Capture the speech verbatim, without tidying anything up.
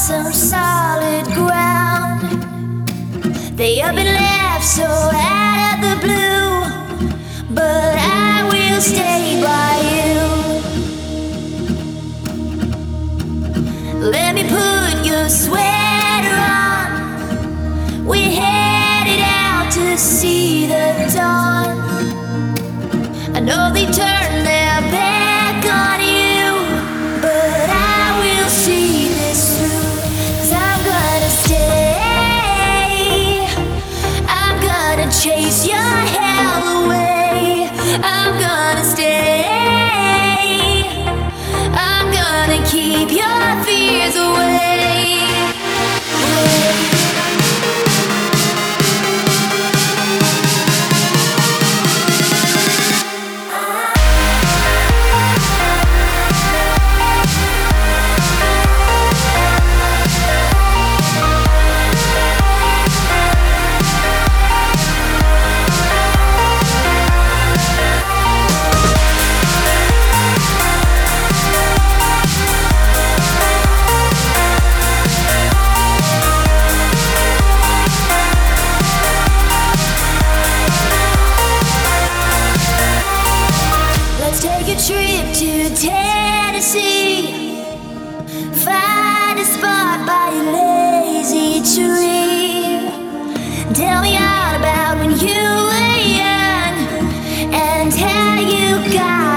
some solid ground. They up and left so out of the blue, but I will stay by you. Let me put your sweater on. We're headed out to see the dawn. I know they turned their back on you, but I will see this through. 'Cause I'm gonna stay. I'm gonna chase your hell away. I'm gonna stay. I'm gonna keep your fears away. Take a trip to Tennessee. Find a spot by a lazy tree. Tell me all about when you were young and how you got